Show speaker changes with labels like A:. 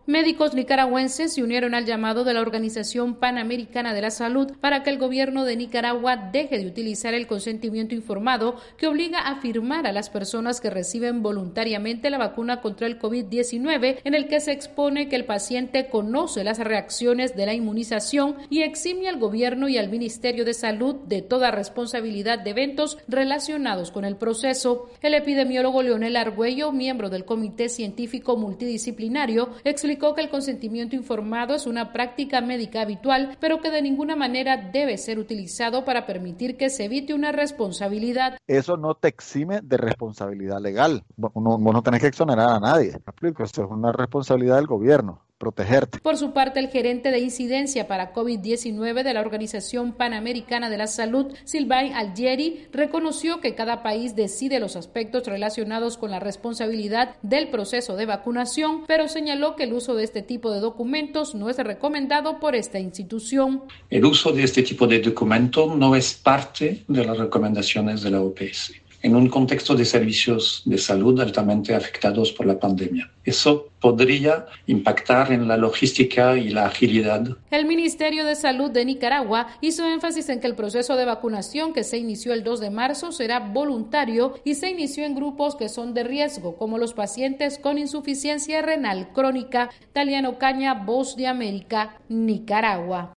A: Médicos nicaragüenses se unieron al llamado de la Organización Panamericana de la Salud para que el gobierno de Nicaragua deje de utilizar el consentimiento informado que obliga a firmar a las personas que reciben voluntariamente la vacuna contra el COVID-19, en el que se expone que el paciente conoce las reacciones de la inmunización y exime al gobierno y al Ministerio de Salud de toda responsabilidad de eventos relacionados con el proceso. El epidemiólogo Leonel Argüello, miembro del Comité Científico Multidisciplinario, explicó que el consentimiento informado es una práctica médica habitual, pero que de ninguna manera debe ser utilizado para permitir que se evite una responsabilidad.
B: Eso no te exime de responsabilidad legal. Vos no tenés que exonerar a nadie. Eso es una responsabilidad del gobierno. Protegerte.
A: Por su parte, el gerente de incidencia para COVID-19 de la Organización Panamericana de la Salud, Sylvain Algieri, reconoció que cada país decide los aspectos relacionados con la responsabilidad del proceso de vacunación, pero señaló que el uso de este tipo de documentos no es recomendado por esta institución.
C: El uso de este tipo de documento no es parte de las recomendaciones de la OPS. En un contexto de servicios de salud altamente afectados por la pandemia. Eso podría impactar en la logística y la agilidad.
A: El Ministerio de Salud de Nicaragua hizo énfasis en que el proceso de vacunación que se inició el 2 de marzo será voluntario y se inició en grupos que son de riesgo, como los pacientes con insuficiencia renal crónica. Taliana Ocaña, Voz de América, Nicaragua.